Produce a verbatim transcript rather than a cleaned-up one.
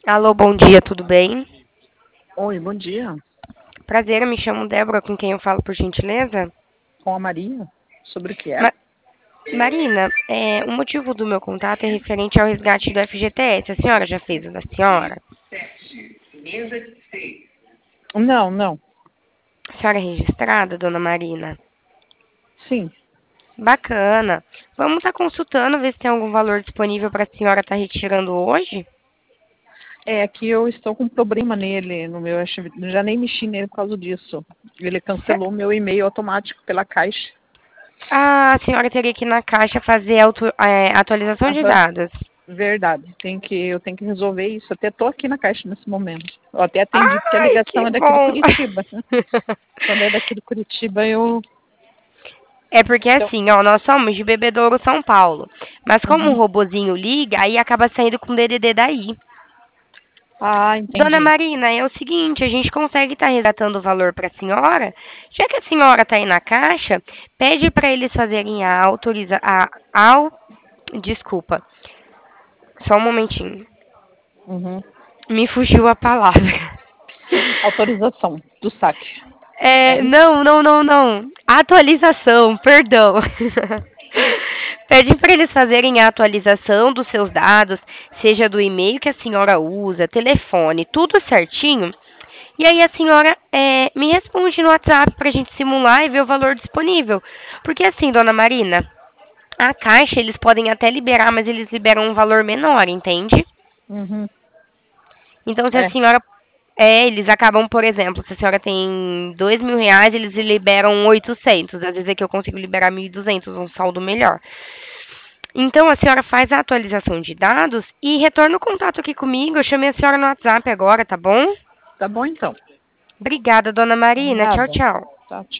Alô, bom dia, tudo bem? Oi, bom dia. Prazer, eu me chamo Débora, com quem eu falo, por gentileza? Com a Maria? Sobre o que é? Ma- Marina, é, o motivo do meu contato é referente ao resgate do F G T S. A senhora já fez o da senhora? Não, não. A senhora é registrada, dona Marina? Sim. Bacana. Vamos estar consultando, ver se tem algum valor disponível para a senhora estar retirando hoje? É que eu estou com um problema nele, no meu, F G T S, já nem mexi nele por causa disso. Ele Cé- cancelou meu e-mail automático pela Caixa. Ah, a senhora teria que ir na caixa fazer auto- é, atualização de Atu- dados. Verdade. Tem que, eu tenho que resolver isso. Até estou aqui na Caixa nesse momento. Eu até atendi porque a Ai, ligação que é daqui de bom! Curitiba. Quando é daqui de Curitiba, eu. É porque Então, assim, ó, nós somos de Bebedouro, São Paulo. Mas como o uhum. robozinho liga, aí acaba saindo com D D D daí. Ah, Dona entendi. Marina, é o seguinte, a gente consegue estar resgatando o valor para a senhora. Já que a senhora está aí na caixa, pede para eles fazerem a autoriza a au, desculpa, só um momentinho. Uhum. Me fugiu a palavra. Autorização do saque. É É, isso? não, não, não, não. Atualização, perdão. Pede para eles fazerem a atualização dos seus dados, seja do e-mail que a senhora usa, telefone, tudo certinho. E aí a senhora é, me responde no WhatsApp para a gente simular e ver o valor disponível. Porque assim, dona Marina, a caixa eles podem até liberar, mas eles liberam um valor menor, entende? Uhum. Então, se a É. senhora. É, eles acabam, por exemplo, se a senhora tem dois mil reais, eles liberam oitocentos. Às vezes é que eu consigo liberar mil e duzentos, um saldo melhor. Então, a senhora faz a atualização de dados e retorna o contato aqui comigo. Eu chamei a senhora no WhatsApp agora, tá bom? Tá bom então. Obrigada, dona Marina. Tchau, Nada. tchau. Tá, tchau.